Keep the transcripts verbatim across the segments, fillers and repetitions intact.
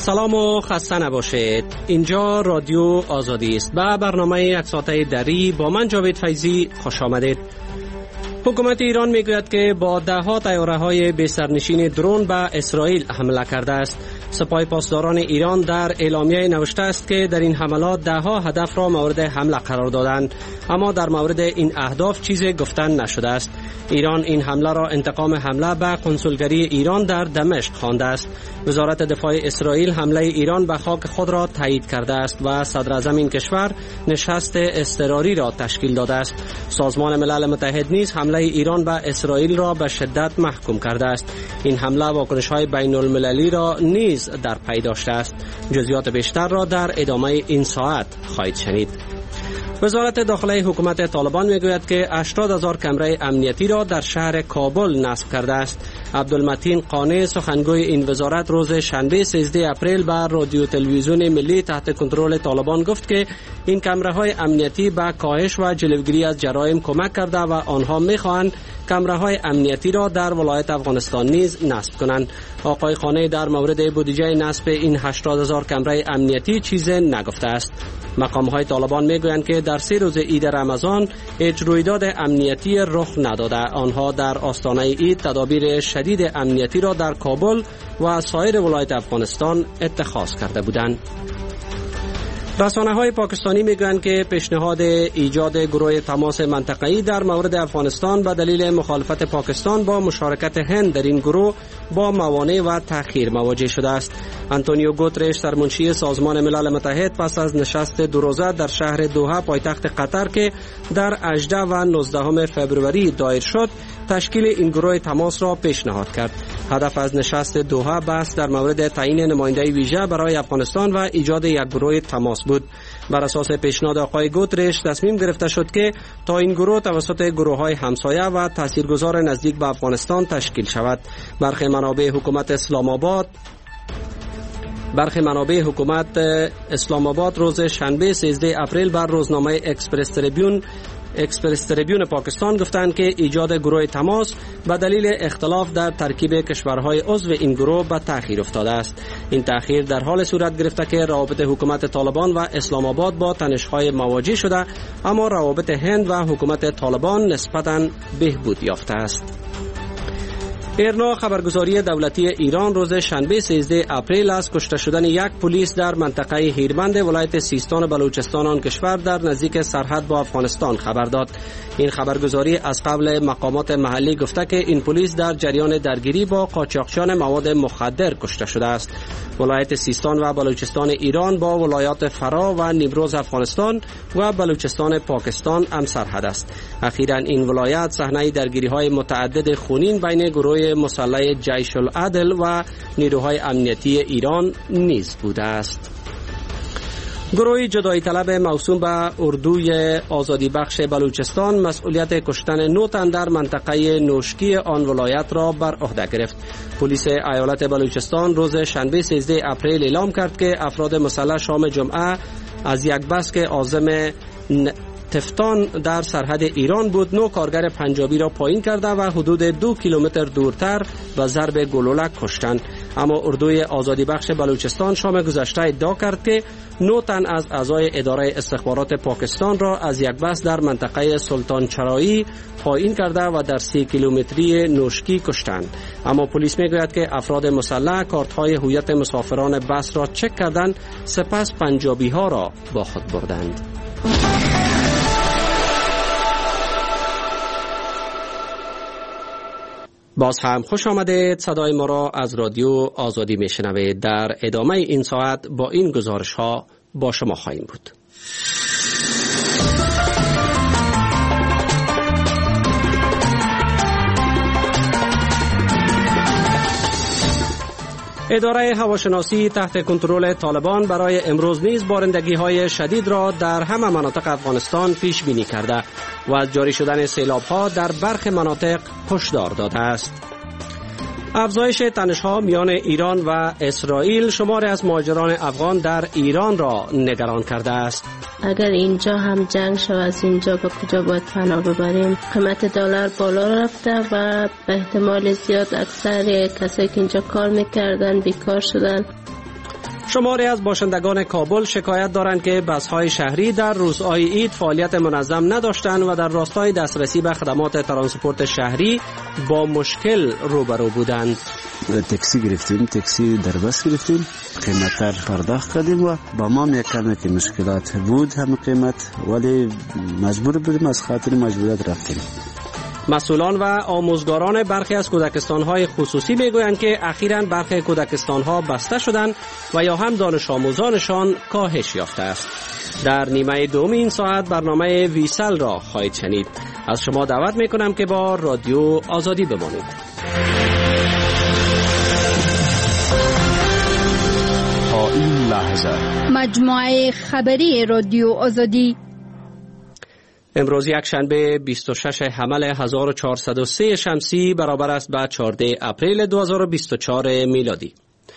سلام و خسته نباشید. اینجا رادیو آزادی است و برنامه یک ساعته دری با من جاوید فیضی خوش آمدید. حکومت ایران میگوید که با ده ها طیاره های بی سرنشین درون به اسرائیل حمله کرده است. سپاه پاسداران ایران در اعلامیه نوشته است که در این حملات ده ها هدف را مورد حمله قرار دادند، اما در مورد این اهداف چیزی گفتن نشده است. ایران این حمله را انتقام حمله به کنسولگری ایران در دمشق خوانده است. وزارت دفاع اسرائیل حمله ایران به خاک خود را تایید کرده است و صدر اعظم این کشور نشست اضطراری را تشکیل داده است. سازمان ملل متحد نیز حمله ایران به اسرائیل را به شدت محکوم کرده است. این حمله واکنش‌های بین المللی را نیز در پی داشته است. جزئیات بیشتر را در ادامه این ساعت خواهید شنید. وزارت داخلی حکومت طالبان میگوید که هشتاد هزار کمره امنیتی را در شهر کابل نصب کرده است. عبدالمتین قانع سخنگوی این وزارت روز شنبه سیزده اپریل بر رادیو تلویزیون ملی تحت کنترل طالبان گفت که این کمره های امنیتی به کاهش و جلوگیری از جرایم کمک کرده و آنها میخواهند کمره های امنیتی را در ولایت افغانستان نیز نصب کنند. آقای خانه در مورد بودجه نصب این هشتاد هزار کمره امنیتی چیزی نگفته است. مقام های طالبان میگویند که در سه روز عید رمضان هیچ رویداد امنیتی رخ نداده. آنها در آستانه عید تدابیر شدید امنیتی را در کابل و سایر ولایت افغانستان اتخاذ کرده بودند. رسانه های پاکستانی میگویند که پیشنهاد ایجاد گروه تماس منطقه‌ای در مورد افغانستان به دلیل مخالفت پاکستان با مشارکت هند در این گروه با موانع و تأخیر مواجه شده است. آنتونیو گوترش سرمنشی سازمان ملل متحد پس از نشست دو روزه در شهر دوحه پایتخت قطر که در هجدهم و نوزدهم فوریه دایر شد، تشکیل این گروه تماس را پیشنهاد کرد. هدف از نشست دوحه بحث در مورد تعیین نماینده ویژه برای افغانستان و ایجاد یک گروه تماس بود. بر اساس پیشنهاد آقای گوترش تصمیم گرفته شد که تا این گروه توسط گروه‌های همسایه و تاثیرگذار نزدیک به افغانستان تشکیل شود. برخی منابع حکومت اسلام آباد برخی منابع حکومت اسلام آباد روز شنبه سیزده اپریل بر روزنامه اکسپرس تریبیون اکسپرس تریبیون پاکستان گفتند که ایجاد گروه تماس به دلیل اختلاف در ترکیب کشورهای عضو این گروه به تأخیر افتاده است. این تأخیر در حال صورت گرفته که روابط حکومت طالبان و اسلام آباد با تنش‌های مواجه شده، اما روابط هند و حکومت طالبان نسبتاً بهبود یافته است. ایرنا خبرگزاری دولتی ایران روز شنبه سیزده اپریل از کشته شدن یک پلیس در منطقه هیرمند ولایت سیستان و بلوچستان آن کشور در نزدیک سرحد با افغانستان خبر داد. این خبرگزاری از قبل مقامات محلی گفته که این پلیس در جریان درگیری با قاچاقچیان مواد مخدر کشته شده است. ولایت سیستان و بلوچستان ایران با ولایات فرا و نیمروز افغانستان و بلوچستان پاکستان هم سرحد است. اخیراً این ولایت صحنه درگیری‌های متعدد خونین بین گروه مسلح جیش العدل و نیروهای امنیتی ایران نیز بوده است. گروه جدایی طلب موسوم به اردوی آزادی بخش بلوچستان مسئولیت کشتن نه تن در منطقه نوشکی آن ولایت را بر عهده گرفت. پلیس ایالت بلوچستان روز شنبه سیزده اپریل اعلام کرد که افراد مسلح شام جمعه از یک بس که عازم تفتان در سرحد ایران بود نو کارگر پنجابی را پایین کرده و حدود دو کیلومتر دورتر و ضرب گلولک کشتند. اما اردوی آزادی بخش بلوچستان شام گذشته ادعا کرد که نه تن از اعضای اداره استخبارات پاکستان را از یک بس در منطقه سلطان چرایی پایین کرده و در سی کیلومتری نوشکی کشتند. اما پلیس میگوید که افراد مسلح کارت‌های هویت مسافران بس را چک کردند، سپس پنجابی ها را با خود بردند. باز هم خوش آمدید. صدای ما را از رادیو آزادی میشنوید. در ادامه این ساعت با این گزارش ها با شما خواهیم بود. اداره هواشناسی تحت کنترل طالبان برای امروز نیز بارندگی‌های شدید را در همه مناطق افغانستان پیش بینی کرده و از جاری شدن سیلاب‌ها در برخی مناطق هشدار داده است. افزایش تنش‌ها میان ایران و اسرائیل شماری از مهاجران افغان در ایران را نگران کرده است. اگر اینجا هم جنگ شود از اینجا به کجا باید پناه ببریم؟ قیمت دلار بالا رفته و به احتمال زیاد اکثر کسایی که اینجا کار میکردن بیکار شدن. شماری از باشندگان کابل شکایت دارند که بس‌های شهری در روزهای عید فعالیت منظم نداشتند و در راستای دسترسی به خدمات ترانسپورت شهری با مشکل روبرو بودند. تاکسی گرفتیم، تاکسی در بس گرفتیم، قیمت پرداخت کردیم و با ما یک کمی که مشکلات بود هم قیمت، ولی مجبور بودیم از خاطر مجبوریت رفتیم. مسئولان و آموزگاران برخی از کودکستان‌های خصوصی میگویند که اخیراً برخی کودکستان‌ها بسته شدند و یا هم دانش آموزانشان کاهش یافته است. در نیمه دوم این ساعت برنامه ویسل را خواهید شنید. از شما دعوت میکنم که با رادیو آزادی بمانید. تا این لحظه مجموعه خبری رادیو آزادی. امروز یک شنبه بیست و شش حمل هزار و چهارصد و سه شمسی برابر است با چهارده اپریل دو هزار و بیست و چهار میلادی.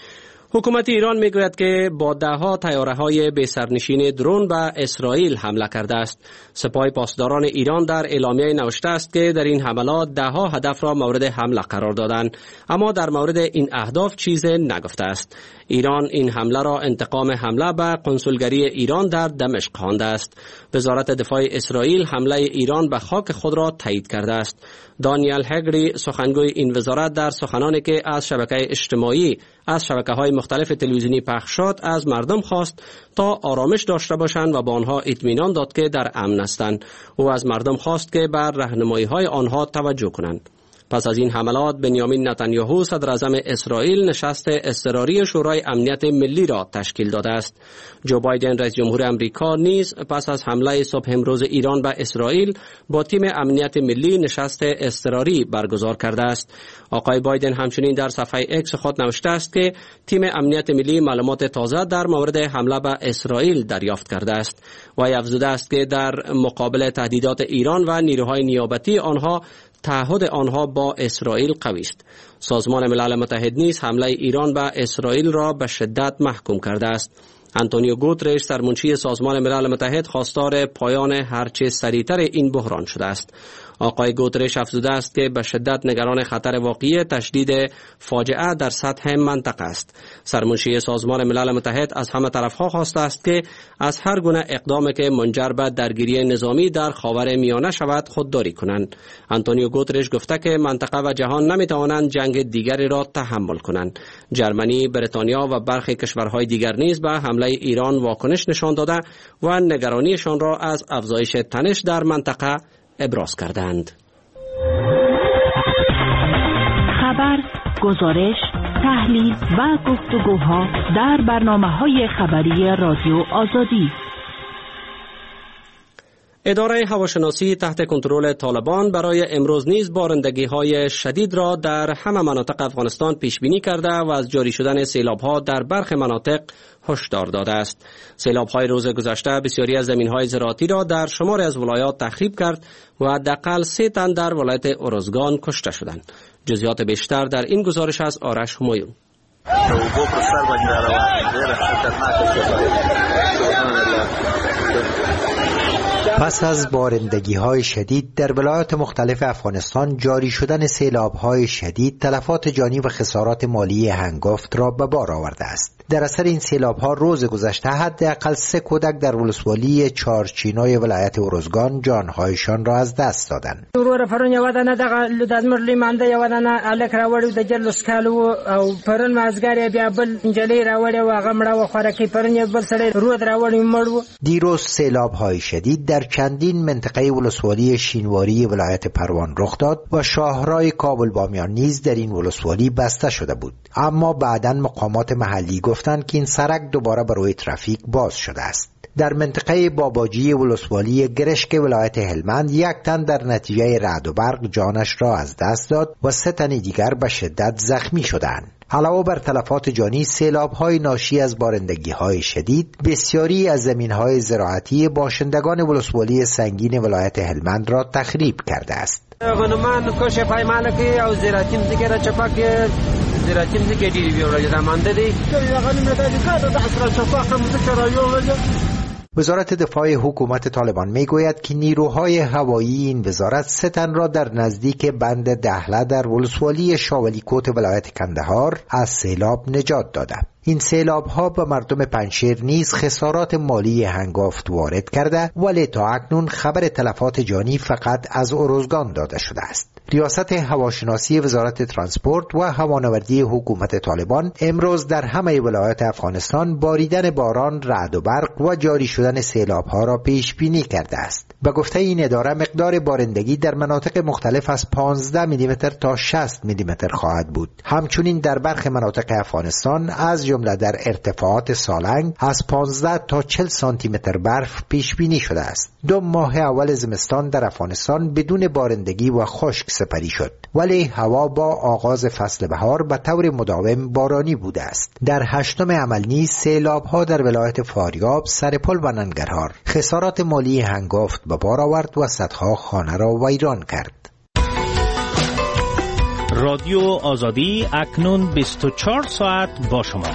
حکومت ایران میگوید که با دهها طیاره‌های بی سرنشین درون به اسرائیل حمله کرده است. سپاه پاسداران ایران در اعلامیه نوشته است که در این حملات دهها هدف را مورد حمله قرار دادند، اما در مورد این اهداف چیزی نگفته است. ایران این حمله را انتقام حمله به کنسولگری ایران در دمشق خوانده است. وزارت دفاع اسرائیل حمله ایران به خاک خود را تایید کرده است. دانیل هگری سخنگوی این وزارت در سخنانی که از شبکه اجتماعی از شبکه‌های مختلف تلویزیونی پخش شد از مردم خواست تا آرامش داشته باشند و به آنها اطمینان داد که در امن هستند. او از مردم خواست که بر راهنمایی‌های آنها توجه کنند. پس از این حملات بنیامین نتانیاهو صدر اعظم اسرائیل نشست اضطراری شورای امنیت ملی را تشکیل داده است. جو بایدن رئیس جمهور امریکا نیز پس از حمله صبح امروز ایران به اسرائیل با تیم امنیت ملی نشست اضطراری برگزار کرده است. آقای بایدن همچنین در صفحه اکس خود نوشته است که تیم امنیت ملی معلومات تازه در مورد حمله به اسرائیل دریافت کرده است و افزوده است که در مقابل تهدیدات ایران و نیروهای نیابتی آنها تعهد آنها با اسرائیل قوی است. سازمان ملل متحد نیز حمله ایران به اسرائیل را به شدت محکوم کرده است. آنتونیو گوترش سرمنشی سازمان ملل متحد خواستار پایان هرچه سریعتر این بحران شده است. آقای گوترش افزوده است که به شدت نگران خطر واقعی تشدید فاجعه در سطح منطقه است. سرمنشی سازمان ملل متحد از همه طرفها خواسته است که از هر گونه اقدامی که منجر به درگیری نظامی در خاور میانه شود خودداری کنند. آنتونیو گوترش گفته که منطقه و جهان نمیتوانند جنگ دیگری را تحمل کنند. جرمنی، بریتانیا و برخی کشورهای دیگر نیز به حمله ایران واکنش نشان داده و نگرانیشان را از افزایش تنش در منطقه ابراز کردند. خبر، گزارش، تحلیل و گفتگوها در برنامه‌های خبری رادیو آزادی. اداره هواشناسی تحت کنترل طالبان برای امروز نیز بارندگی‌های شدید را در همه مناطق افغانستان پیش بینی کرده و از جاری شدن سیلاب‌ها در برخی مناطق هشدار داده است. سیلاب‌های روز گذشته بسیاری از زمین‌های زراعتی را در شماری از ولایات تخریب کرد و حداقل سه تن در ولایت ارزگان کشته شدند. جزئیات بیشتر در این گزارش از آرش همایون. پس از بارندگی‌های شدید در ولایات مختلف افغانستان جاری شدن سیلاب‌های شدید تلفات جانی و خسارات مالی هنگفت را به بار آورده است. در اثر این سیلاب‌ها روز گذشته حداقل سه کودک در ولسوالی چارچینای ولایت ارزگان جان‌هایشان را از دست دادند. ورور پرون یو دانه د دزمر لیمانده یو دانه الک راوړو د جلوس کالو او پرون مازګاری بیا بل انجلی راوړو و غمړه و خورکی پرون بل سړی رود راوړو مړو. دیروز سیلاب‌های شدید در چندین منطقه ولسوالی شینواری ولایت پروان رخ داد و شاهراه کابل بامیان نیز در این ولسوالی بسته شده بود، اما بعداً مقامات محلی گفتند که این سرک دوباره برای ترافیک باز شده است. در منطقه باباجی ولسوالی گرشک ولایت هلمند یک تن در نتیجه رعد و برق جانش را از دست داد و سه تن دیگر به شدت زخمی شدند. علاوه بر تلفات جانی، سیلاب‌های ناشی از بارندگی‌های شدید بسیاری از زمین‌های زراعتی باشندگان ولسوالی سنگین ولایت هلمند را تخریب کرده است. غنمان کوش پای مالکی او زراعتی مزګره چپک زراعتی مزګې ډېری ویورل زمانده دي غنم د کاده د اثر چپاخ مزګره یو. وزارت دفاع حکومت طالبان میگوید که نیروهای هوایی این وزارت سه تن را در نزدیک بند دهله در ولسوالی شاولی کوت ولایت کندهار از سیلاب نجات داده. این سیلاب ها به مردم پنجشیر نیز خسارات مالی هنگافت وارد کرده، ولی تا اکنون خبر تلفات جانی فقط از ارزگان داده شده است. ریاست هواشناسی وزارت ترانسپورت و هوانوردی حکومت طالبان امروز در همه ولایات افغانستان باریدن باران، رعد و برق و جاری شدن سیلاب ها را پیش بینی کرده است. به گفته این اداره مقدار بارندگی در مناطق مختلف از پانزده میلیمتر تا شصت میلیمتر خواهد بود. همچنین در برخی مناطق افغانستان از جمله در ارتفاعات سالنگ از پانزده تا چهل سانتی متر برف پیش بینی شده است. دو ماه اول زمستان در افغانستان بدون بارندگی و خشک سپری شد، ولی هوا با آغاز فصل بهار به طور مداوم بارانی بوده است. در هشتم عمل نیز سیلاب ها در ولایت فاریاب، سرپل و ننگرهار خسارات مالی هنگافت به بار آورد و صدها خانه را ویران کرد. رادیو آزادی اکنون بیست و چهار ساعت با شما.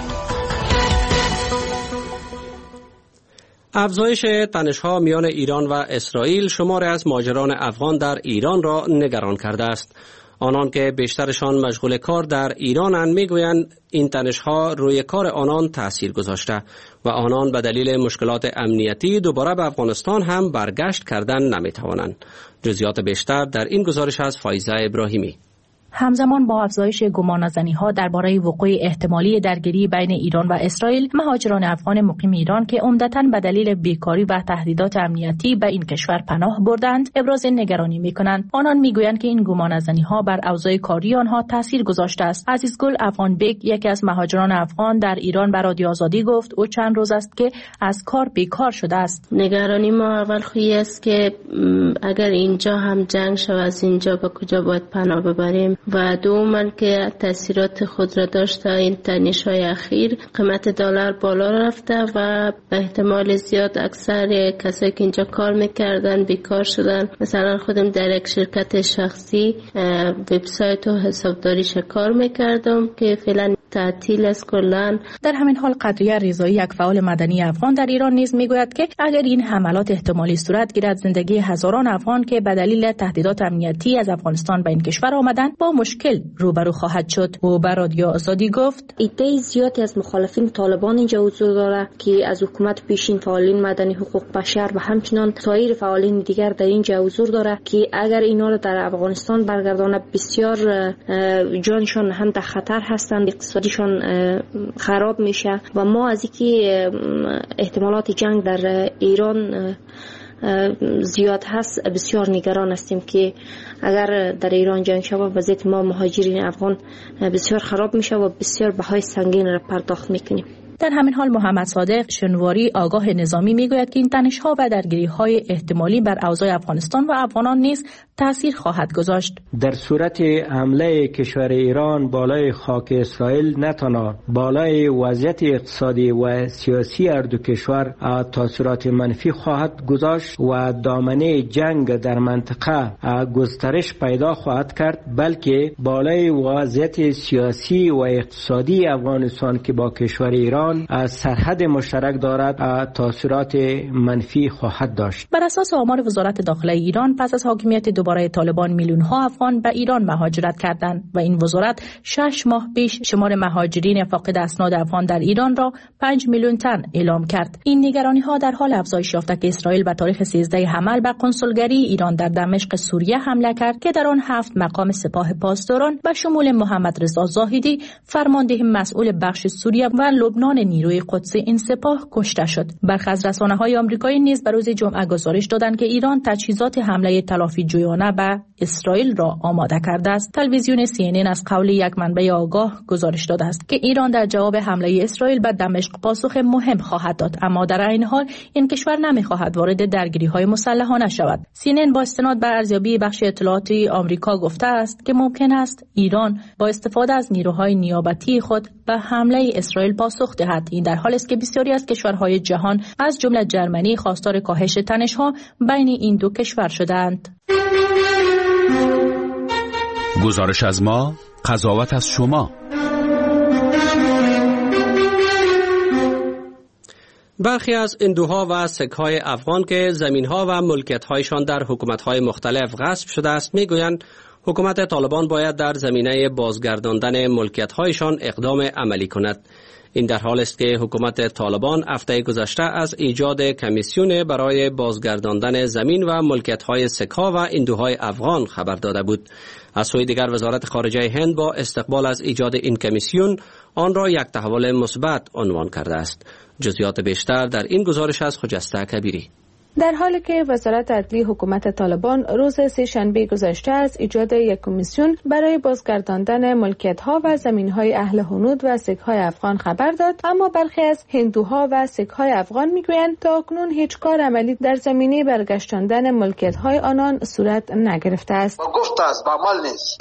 افزایش تنش‌ها میان ایران و اسرائیل شماری از مهاجران افغان در ایران را نگران کرده است. آنان که بیشترشان مشغول کار در ایرانند میگویند این تنش‌ها روی کار آنان تأثیر گذاشته و آنان به دلیل مشکلات امنیتی دوباره به افغانستان هم برگشت کردن نمیتوانند. جزئیات بیشتر در این گزارش از فایزه ابراهیمی. همزمان با افزایش گمانه‌زنی‌ها درباره وقوع احتمالی درگیری بین ایران و اسرائیل، مهاجران افغان مقیم ایران که عمدتاً به دلیل بیکاری و تهدیدات امنیتی به این کشور پناه بردند، ابراز نگرانی می‌کنند. آنان می‌گویند که این گمانه‌زنی‌ها بر اوضاع کاری آنها تأثیر گذاشته است. عزیزگل افغان بیگ، یکی از مهاجران افغان در ایران، به رادیو آزادی گفت او چند روز است که از کار بیکار شده است. نگرانی ما اول خویی است که اگر اینجا هم جنگ شود، از اینجا به کجا باید پناه ببریم، و دوماً که تاثیرات خود را داشته این تنش‌های اخیر. قیمت دلار بالا رفته و به احتمال زیاد اکثر کسایی که اینجا کار میکردن بیکار شدن. مثلا خودم در یک شرکت شخصی وبسایت و حسابداریش کار میکردم که فعلا تعطیل است کلاً. در همین حال قدریه رضایی، یک فعال مدنی افغان در ایران، نیز میگوید که اگر این حملات احتمالی صورت گیرد، زندگی هزاران افغان که به دلیل تهدیدات امنیتی از افغانستان به این کشور آمدند با مشکل روبرو خواهد شد. او به رادیو آزادی گفت ایده زیادی از مخالفین طالبان اینجا حضور دارد که از حکومت پیشین، فعالین مدنی، حقوق بشر و همچنان سایر فعالین دیگر در اینجا حضور دارد که اگر اینا را در افغانستان برگردانه بسیار جانشان هم در خطر هستند، اقتصادیشان خراب میشه و ما از اینکه احتمالات جنگ در ایران زیاد هست بسیار نگران هستیم که اگر در ایران جنگ شود وضعیت ما مهاجرین افغان بسیار خراب میشه و بسیار بهای سنگین را پرداخت میکنیم. در همین حال محمد صادق شنواری، آگاه نظامی، میگوید که این تنش‌ها و درگیری‌های احتمالی بر اوضاع افغانستان و افغانان نیز تأثیر خواهد گذاشت. در صورت حمله کشور ایران بالای خاک اسرائیل، نه تنها بالای وضعیت اقتصادی و سیاسی هر دو کشور تأثیرات منفی خواهد گذاشت و دامنه جنگ در منطقه گسترش پیدا خواهد کرد، بلکه بالای وضعیت سیاسی و اقتصادی افغانستان که با کشور ایران از سرحد مشترک دارد تاثیرات منفی خواهد داشت. بر اساس آمار وزارت داخله ایران، پس از حاکمیت دوباره طالبان میلیون ها افغان به ایران مهاجرت کردند و این وزارت شش ماه پیش شمار مهاجرین فاقد اسناد افغان در ایران را پنج میلیون تن اعلام کرد. این نگرانی ها در حال افزایش یافته که اسرائیل به تاریخ سیزده حمل به قنسولگری ایران در دمشق سوریه حمله کرد که در آن هفت مقام سپاه پاسداران به شمول محمد رضا زاهدی، فرمانده مسئول بخش سوریه و لبنان نیروی قدس این سپاه کشته شد. برخی از رسانه‌های آمریکایی نیز به روز جمعه گزارش دادند که ایران تجهیزات حمله تلافی جویانه به اسرائیل را آماده کرده است. تلویزیون سی ان ان از قول یک منبع آگاه گزارش داده است که ایران در جواب حمله اسرائیل به دمشق پاسخ مهم خواهد داد، اما در این حال این کشور نمی‌خواهد وارد درگیری‌های مسلحانه شود. سی ان ان با استناد بر ارزیابی بخش اطلاعاتی آمریکا گفته است که ممکن است ایران با استفاده از نیروهای نیابتی خود به حمله اسرائیل پاسخ دهد. این در حالی است که بسیاری از کشورهای جهان از جمله جرمنی خواستار کاهش تنش‌ها بین این دو کشور شدند. گزارش از ما، قضاوت از شما. برخی از هندوها و سک‌های افغان که زمین‌ها و ملکیت‌هایشان در حکومت‌های مختلف غصب شده است می‌گویند حکومت طالبان باید در زمینه بازگرداندن ملکیت‌هایشان اقدام عملی کند. این در حال است که حکومت طالبان هفته گذشته از ایجاد کمیسیون برای بازگرداندن زمین و ملکیت‌های سک‌ها و هندوهای افغان خبر داده بود. از سوی دیگر وزارت خارجه هند با استقبال از ایجاد این کمیسیون آن را یک تحول مثبت عنوان کرده است. جزئیات بیشتر در این گزارش از خجسته کبیری. در حالی که وزارت عدلی حکومت طالبان روز سه شنبه گذشته از ایجاد یک کمیسیون برای بازگرداندن ملکیت‌ها و زمین‌های اهل هنود و سک‌های افغان خبر داد، اما برخی از هندوها و سک‌های افغان می‌گویند تا اکنون هیچ کار عملی در زمینه برگشتاندن ملکیت‌های آنان صورت نگرفته است. گفته است به عمل نیست.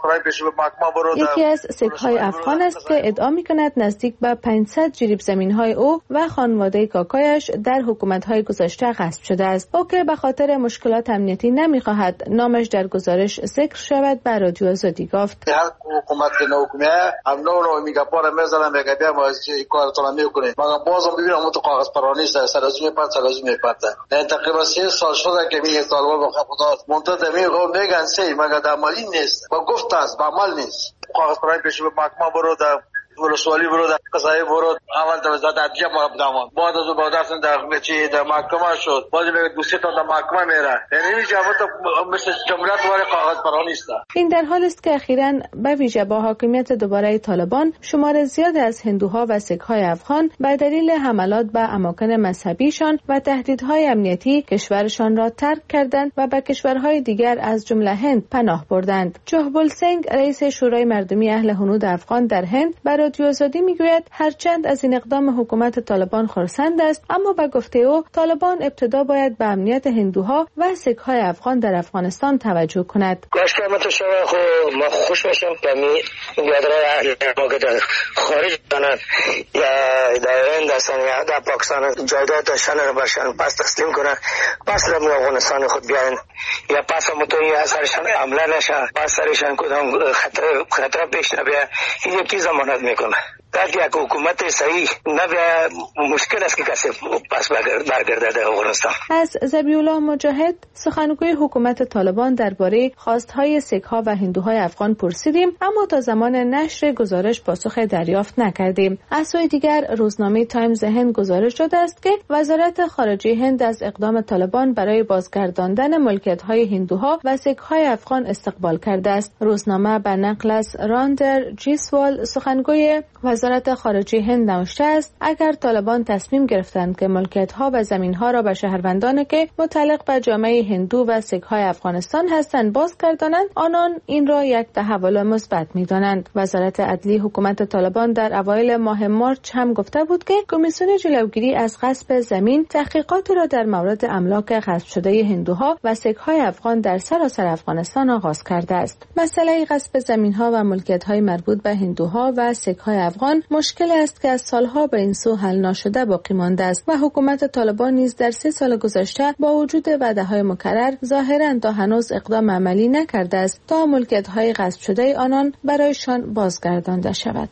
یکی از سک‌های افغان است که ادعا می‌کند نزدیک به پانصد جریب زمین‌های او و خانواده کاکایش در حکومت‌های گذشته غصب شده است. او که به خاطر مشکلات امنیتی نمی‌خواهد نامش در گزارش ذکر شود، به رادیو آزادی گفت: هر حکومت که نوکمیه هم نو نو میگه پاره میذارم میگه بیا ما این کارتون میکنیم، مگر بازم ببینم اون تو کاغذ پرانی است، سر از میپرد سر از میپرد. نه تقریبا سه سال شده که میگه طالبان به خدا منتظر میگه میگن سه مگر در عملی نیست. با گفت است به عمل نیست. کاغذ پرانی پیش به محکمه برو در ولسوالی برو در قضایی برو اول در وزارت عدلیه ما بدم بعد از بعد از در چی در محکمه شد بعد میگه دوسیه تا در محکمه میره، یعنی این جواب مثل جملات وارد کاغذ پرانی است. این در حال است که اخیراً به ویژه با حاکمیت دوباره طالبان شمار زیاد از هندوها و سک‌های افغان به دلیل حملات به اماکن مذهبیشان و تهدیدهای امنیتی کشورشان را ترک کردند و به کشورهای دیگر از جمله هند پناه بردند. جهبول سنگ رئیس شورای مردمی اهل هنود افغان در هند بر رادیو آزادی میگوید هرچند از این اقدام حکومت طالبان خرسند است، اما به گفته او طالبان ابتدا باید به امنیت هندوها و سک‌های افغان در افغانستان توجه کند. لشکر شما خو ما خوش میشم که می یادرای اهل ما که در خارج کنند یا در هند هستن یا در پاکستان جایداد داشتن رو برشن پس تسلیم کنند، پس در افغانستان خود بیاین یا پس متوی اثرشان عمله نشن، پس سرشان کدام خطر خطر پیش نبیه. این یکی ضمانت میکنه در یک حکومت صحیح نبیه. مشکل است که کسی پس برگرده در افغانستان. از ذبیح الله مجاهد سخنگوی حکومت طالبان درباره خواستهای سک‌ها و هندوهای افغان پرسیدیم، اما تا زمان نشر گزارش پاسخ دریافت نکردیم. از سوی دیگر روزنامه تایمز هند گزارش داده است که وزارت خارجه هند از اقدام طالبان برای بازگرداندن ملکیت‌های هندوها و سک‌های افغان استقبال کرده است. روزنامه به نقل از راندر جیسوال سخنگوی وزارت خارجه هند نوشته است اگر طالبان تصمیم گرفتند که ملکیت‌ها و زمین‌ها را به شهروندانی که متعلق به جامعه هندو و سک‌های افغانستان هستند بازگردانند، آنان این را یک تحول مثبت می‌دانند. وزارت عدلی حکومت طالبان در اوایل ماه مارچ هم گفته بود که کمیسیون جلوگیری از غصب زمین تحقیقات را در مورد املاک غصب شده هندوها و سک‌های افغان در سراسر افغانستان آغاز کرده است. مسئله غصب زمین‌ها و ملکیت‌های مربوط به هندوها و سک‌های افغان مشکل است که از سالها به این سو حل نشده باقی مانده است و حکومت طالبان نیز در سه سال گذشته با وجود وعده‌های مکرر ظاهراً تا هنوز اقدام عملی نکرده است تا ملکیت‌های غصب شده آنان برایشان بازگردانده شود.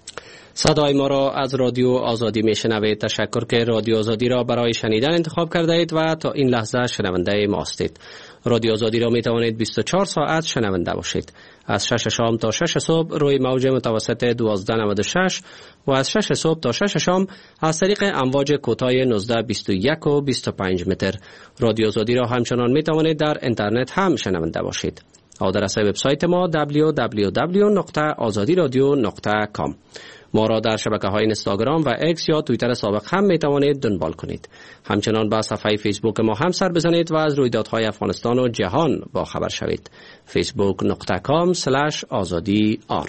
صدای ما را از رادیو آزادی میشنوید. تشکر که رادیو آزادی را برای شنیدن انتخاب کرده اید و تا این لحظه شنونده ما هستید. رادیو آزادی را می توانید بیست و چهار ساعت شنونده باشید. از شش شام تا شش صبح روی موج متوسط دوازده نود و شش و از شش صبح تا شش شام از طریق امواج کوتاه نوزده بیست و یک و بیست و پنج متر. رادیو آزادی را همچنان می توانید در اینترنت هم شنونده باشید. آدرس وبسایت ما دبلیو دبلیو دبلیو دات آزادی رادیو دات کام. ما را در شبکه‌های اینستاگرام و اکس یا توییتر سابق هم می توانید دنبال کنید. همچنان به صفحه فیسبوک ما هم سر بزنید و از رویدادهای افغانستان و جهان با خبر شوید. فیسبوک دات کام اسلش آزادی آر.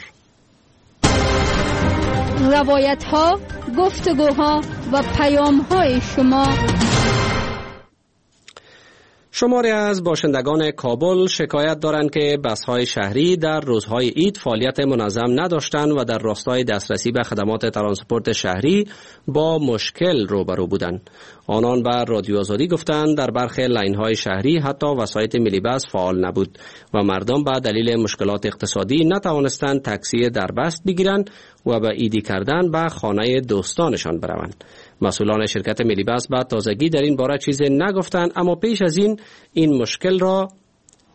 روایت‌ها، گفتگوها و پیام‌های شما. شماری از باشندگان کابل شکایت دارند که بس‌های شهری در روزهای عید فعالیت منظم نداشتند و در راستای دسترسی به خدمات ترانسپورت شهری با مشکل روبرو بودند. آنان به رادیو آزادی گفتند در برخی لاین‌های شهری حتی وسایط ملی بس فعال نبود و مردم به دلیل مشکلات اقتصادی نتوانستند تاکسی دربست بگیرند و به عیدی کردن به خانه دوستانشان بروند. مسئولان شرکت ملی بس به تازگی در این باره چیزی نگفتند، اما پیش از این این مشکل را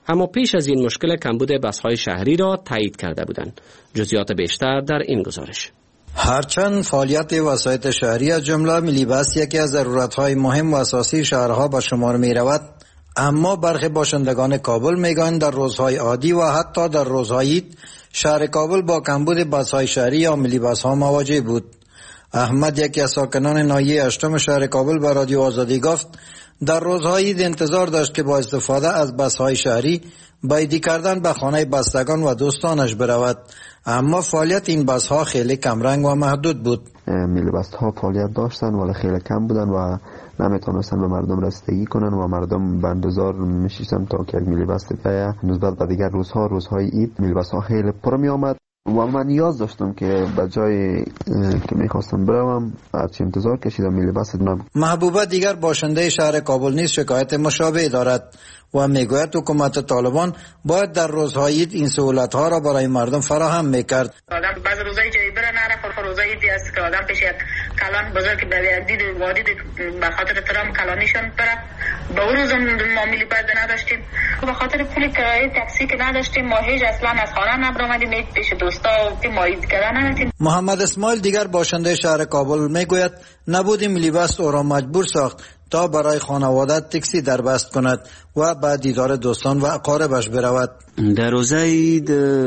اما پیش از این مشکل کمبود بس‌های شهری را تایید کرده بودند. جزئیات بیشتر در این گزارش. هرچند فعالیت وسایط شهری از جمله ملی بس یکی از ضرورت‌های مهم و اساسی شهرها به شمار می‌رود، اما برخی باشندگان کابل میگویند در روزهای عادی و حتی در روزهای عید شهر کابل با کمبود بس‌های شهری یا ملی بس‌ها مواجه بود. احمد، یکی از ساکنان ناحیه هشتم شهر کابل، به رادیو آزادی گفت در روزهای عید انتظار داشت که با استفاده از بس‌های شهری با عیدی کردن به خانه بستگان و دوستانش برود، اما فعالیت این بس‌ها خیلی کمرنگ و محدود بود. ملی بس‌ها فعالیت داشتن ولی خیلی کم بودن و نمیتونستن به مردم رسیدگی کنن و مردم به انتظار میشیدن تا که ملی بس بیاید. نسبت به دیگر روزها، روزهای عید، ملی بس‌ها خیلی پر می آمد و من نیاز داشتم که به جای که میخواستم بروم هرچی انتظار کشیدم ملی بس نبود. محبوبه دیگر باشنده شهر کابل نیز شکایت مشابه دارد و میگوید حکومت طالبان باید در روزهای عید این سهولت‌ها را برای مردم فراهم میکرد. آدم بعض روزای جایی بره نره، خور روزای عیدی است که آدم پیش یک کلان بزرگ به دید وادی به خاطر ترام کلانیشون بره. به اون روز ما ملی بس نداشتیم، به خاطر پول کرایه تاکسی که نداشتیم، ما هیچ اصلا از خانه نبرآمدیم پیش دوستا و ما عید کردن نداشتیم. محمد اسماعیل دیگر باشنده شهر کابل میگوید نبود ملی بس او را مجبور ساخت تا برای خانواده تاکسی دربست کند و بعد دیدار دوستان و اقاربش برود. در روزه عید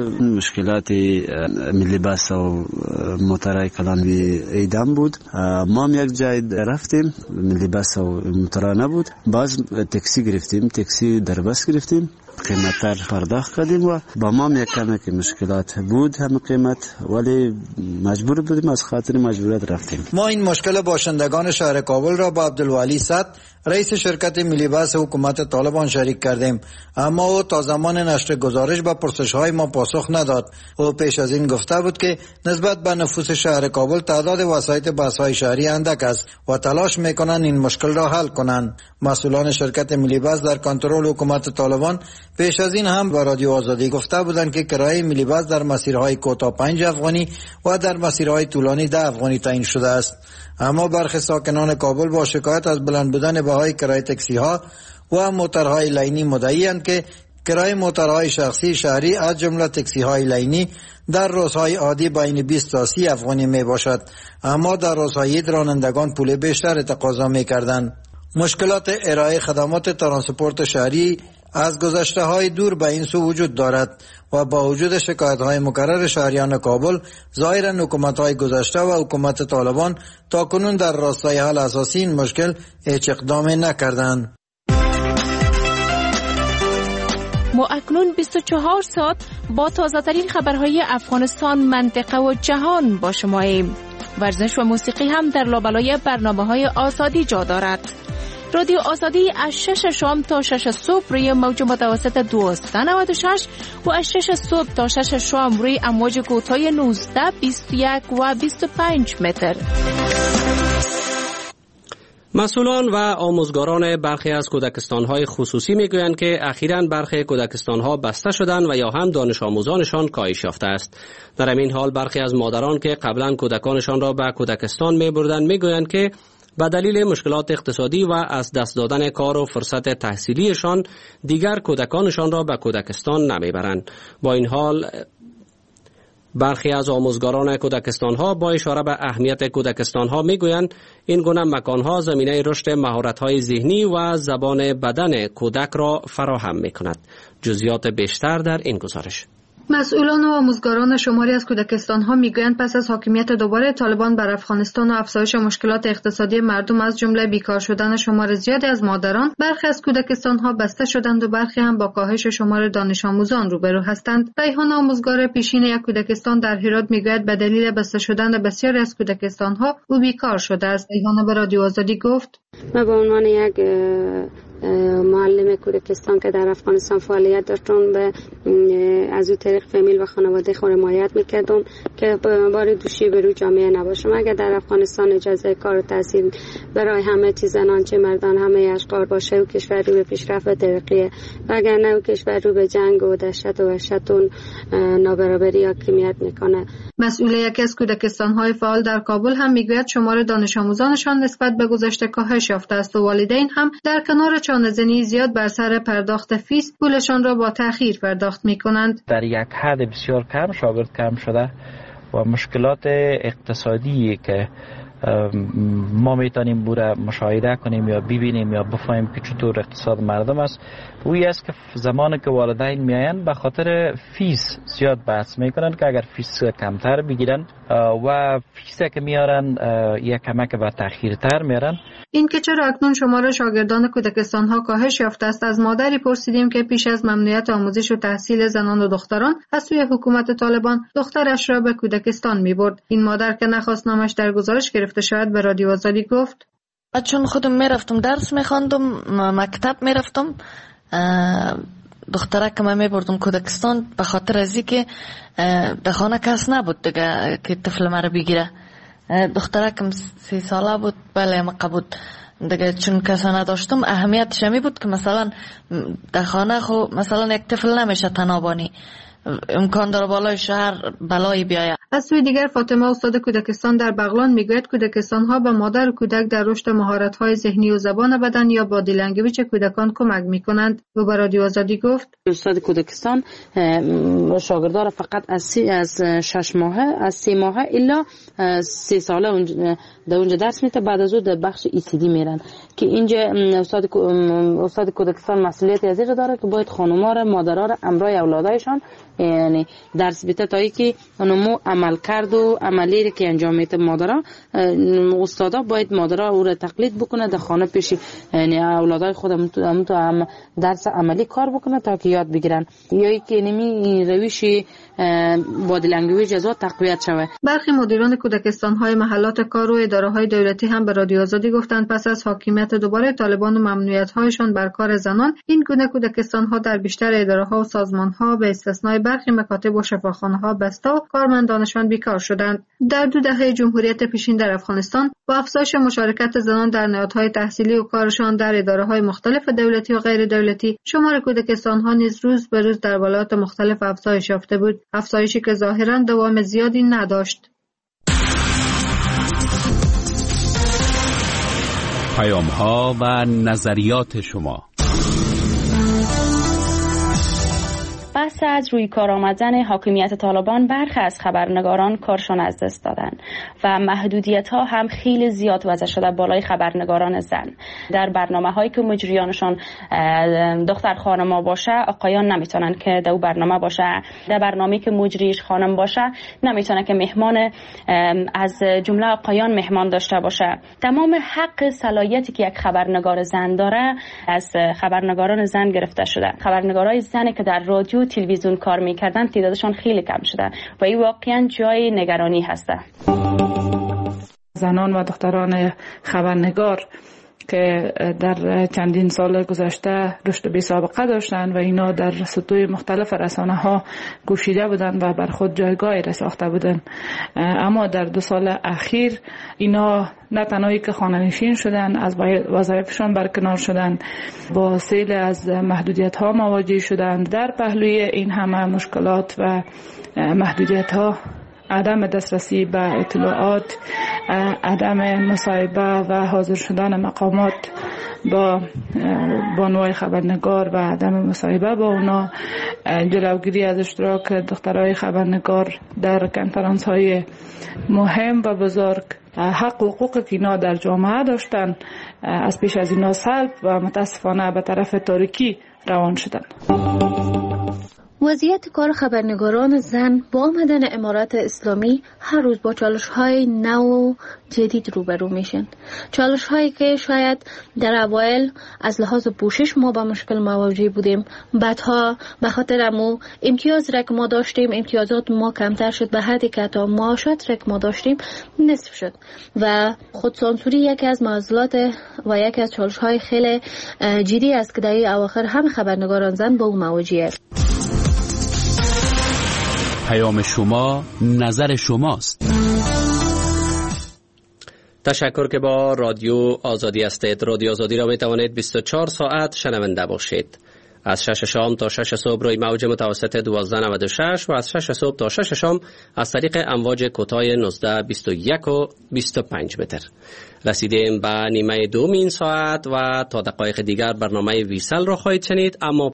مشکلات ملی بس و موترهای کلانوی ایدم بود. ما هم یک جای رفتیم، ملی بس و موترها نبود، باز تاکسی گرفتیم، تاکسی دربست گرفتیم، قیمت پرداخت کردیم و با ما هم یک کمی که مشکلات بود هم قیمت، ولی مجبور بودیم، از خاطر مجبوریت رفتیم. ما این مشکل باشندگان شهر کابل را با عبدالولی صد، رئیس شرکت ملی بس حکومت طالبان شریک کردیم، اما او تا زمان نشر گزارش به پرسش‌های ما پاسخ نداد. او پیش از این گفته بود که نسبت به نفوس شهر کابل تعداد وسایط بس‌های شهری اندک است و تلاش میکنند این مشکل را حل کنند. مسئولان شرکت ملی بس در کنترل حکومت طالبان پیش از این هم به رادیو آزادی گفته بودند که کرایه ملی بس در مسیرهای کوتاه پنج افغانی و در مسیرهای طولانی ده افغانی تعیین شده است. اما برخی ساکنان کابل با شکایت از بلند بودن بهای کرایه تاکسی ها و موترهای لینی مدعی‌اند که کرایه موترهای شخصی شهری از جمله تاکسی های لینی در روزهای عادی بین بیست تا سی افغانی می باشد، اما در روزهای عید رانندگان پول بیشتر تقاضا می کردند. مشکلات ارائه خدمات ترانسپورت شهری از گذشته های دور به این سو وجود دارد و با وجود شکایت های مکرر شهریان کابل، ظاهرا حکومت های گذشته و حکومت طالبان تا کنون در راستای حل اساسی این مشکل هیچ اقدامی نکردند. ما اکنون بیست و چهار ساعت با تازه ترین خبرهای افغانستان، منطقه و جهان با شماییم. ورزش و موسیقی هم در لابلای برنامه های آزادی جا دارد. رادیو آزادی از شش شام تا شش صبح روی موج متوسط دویست و نود و شش و از شش صبح تا شش شام روی امواج کوتاه نوزده، بیست و یک و بیست و پنج متر. مسئولان و آموزگاران برخی از کودکستان‌های خصوصی میگویند که اخیراً برخی کودکستان‌ها بسته شدند و یا هم دانش آموزانشان کاهش یافته است. در همین حال برخی از مادران که قبلا کودکانشان را به کودکستان می‌بردند میگویند که به دلیل مشکلات اقتصادی و از دست دادن کار و فرصت تحصیلیشان دیگر کودکانشان را به کودکستان نمیبرند. با این حال برخی از آموزگاران کودکستان‌ها با اشاره به اهمیت کودکستان‌ها میگویند این گونه مکان‌ها زمینه رشد مهارت‌های ذهنی و زبان بدن کودک را فراهم می‌کند. جزئیات بیشتر در این گزارش. مسئولان و آموزگاران شماری از کودکستان‌ها میگویند پس از حاکمیت دوباره طالبان بر افغانستان و افزایش مشکلات اقتصادی مردم از جمله بیکار شدن شمار زیادی از مادران، برخی از کودکستان‌ها بسته شدند و برخی هم با کاهش شمار دانش آموزان روبرو هستند. ریحان، آموزگار پیشین یک کودکستان در هرات، میگوید به دلیل بسته شدن بسیاری از کودکستان‌ها او بیکار شده است. ریحان به رادیو آزادی گفت: من به عنوان یک معلم کودکستان که در افغانستان فعالیت داشتم، به از او طریق فامیل و خانواده خود حمایت میکردم که بار دوشی به روی جامعه نباشم. اگر در افغانستان اجازه کار و تحصیل برای همه چیز، زنان چه مردان، همه اشکار باشه و کشور رو به پیشرفت و ترقیه، و اگر نه کشور رو به جنگ و دهشت و وحشت و نابرابری حاکمیت میکنه. مسئول یکی از کودکستان‌های فعال در کابل هم میگوید شمار دانش آموزانشان نسبت به گذشته کاهش کاهش یافته است و والدین هم در کنار چانه‌زنی زیاد بر سر پرداخت فیس پولشان را با تأخیر پرداخت می‌کنند. در یک حد بسیار کم شاگرد کم شده و مشکلات اقتصادی که ما میتونیم بوره مشاهده کنیم یا ببینیم یا بفهمیم که چطور اقتصاد مردم است وی است که زمانی که والدین میاین به خاطر فیس زیاد بحث میکنن که اگر فیس کمتر بگیرن و فیس که میارن یک کمک به تأخیرتر میارن. این که چرا اکنون شمار شاگردان کودکستان ها کاهش یافته است از مادری پرسیدیم که پیش از ممنوعیت آموزش و تحصیل زنان و دختران از سوی حکومت طالبان دخترش را به کودکستان میبرد. این مادر که نخواست نامش در گزارش گرفته شود به رادیو آزادی گفت چون خودم میرفتم درس میخواندم مکتب میرفتم دختره که من میبردم کودکستان به خاطر از اینکه در خانه کس نبود دیگه که طفل مرا بگیره. دختره که سی ساله بود بله مقه بود دیگه چون کس نداشتم اهمیتش می بود که مثلا در خانه خو مثلا یک طفل نمیشه تنابانی امکان داره بالای شهر بلایی بیاید. از سوی دیگر فاطمه استاد کودکستان در بغلان میگوید کودکستان ها به مادر کودک در رشد مهارت های ذهنی و زبان بدن یا بادی لنگویج کودکان کمک میکنند. و به رادیو آزادی گفت استاد کودکستان شاگردان را فقط از سی از شش ماهه از سه ماهه الا سه ساله اونجا در اونجا درس میده بعد از اون در بخش ای سی دی میرن که اینجا استاد استاد کودکستان مسئولیت از این داره که باید خانم‌ها را مادرها را امرای اولادایشان یعنی درس بده تا اینکه اونمو عمل کرد و عملی که انجام میده مادرها استادا باید مادرها او را تقلید بکنه در خانه پیش یعنی اولادای خودم تو تو درس عملی کار بکنه تا که یاد بگیرن یا اینکه نمی روش بادی لنگویج از تقویت شوه. برخی مدیران کودکستان های محلات کار و اداره های دولتی هم به رادیو آزادی گفتند پس از حاکمیت دوباره طالبان و ممنوعیت هایشان بر کار زنان این گونه کودکستان ها در بیشتر اداره ها و سازمان ها به استثنای برخی مکاتب و شفاخانه ها بسته و کارمندانشان بیکار شدند. در دو دهه جمهوریت پیشین در افغانستان با افزایش مشارکت زنان در نهادهای تحصیلی و کارشان در اداره های مختلف دولتی و غیر دولتی شمار کودکستان ها نیز روز به روز در ولایات مختلف افزایش یافته بود، افزایشی که ظاهرا دوام زیادی نداشت. پیام ها و نظریات شما. پس از روی کار آمدن حاکمیت طالبان برخی از خبرنگاران کارشان از دست دادن و محدودیت ها هم خیلی زیاد وضع شده بالای خبرنگاران زن. در برنامه هایی که مجریانشان دختر خانما باشه آقایان نمیتونن که در برنامه باشه، در برنامه‌ای که مجریش خانم باشه نمیتونه که مهمان از جمله آقایان مهمان داشته باشه. تمام حق صلاحیتی که یک خبرنگار زن داره از خبرنگاران زن گرفته شده. خبرنگارای زنی که در رادیو تلویزیون کار میکردن تعدادشان خیلی کم شده و این واقعا جای نگرانی هسته. زنان و دختران خبرنگار که در چندین سال گذشته رشد بی سابقه داشتن و اینا در سطوح مختلف رسانه ها کوشیده بودن و بر خود جایگاهی را ساخته بودن، اما در دو سال اخیر اینا نه تنهایی که خانه‌نشین شدن، از وظایفشان برکنار شدن، با سیل از محدودیت ها مواجه شدن. در پهلوی این همه مشکلات و محدودیت ها عدم دسترسی به اطلاعات، عدم مصاحبه و حاضر شدن مقامات با بانوای خبرنگار و عدم مصاحبه با اونا، جلوگیری از اشتراک دخترای خبرنگار در کنفرانس های مهم و بزرگ، حق و حقوق که اینا در جامعه داشتن از پیش از اینا سلب و متاسفانه به طرف تاریکی روان شدن. وضعیت کار خبرنگاران زن با آمدن امارت اسلامی هر روز با چالش‌های نو و جدید روبرو میشن. چالش‌هایی که شاید در اوایل از لحاظ پوشش ما با مشکل مواجه بودیم، بعدها به خاطر امو امتیاز را که ما داشتیم، امتیازات ما کمتر شد به حدی که تا معاشات را که ما داشتیم نصف شد و خودسانسوری یکی از معضلات و یکی از چالش‌های خیلی جدی است که در این اواخر هم خبرنگاران زن با اون مواجهه. پیام شما نظر شماست. تشکر که با رادیو آزادی هستید. رادیو آزادی را می توانید بیست و چهار ساعت شنونده باشید. از شش شام تا شش صبح روی موج متوسط دوازده نود و شش و از شش صبح تا شش شام از طریق امواج کوتاه نوزده بیست و یک و بیست و پنج متر. رسیدیم به نیمه دوم این ساعت و تا دقایق دیگر برنامه ویسل را خواهید شنید، اما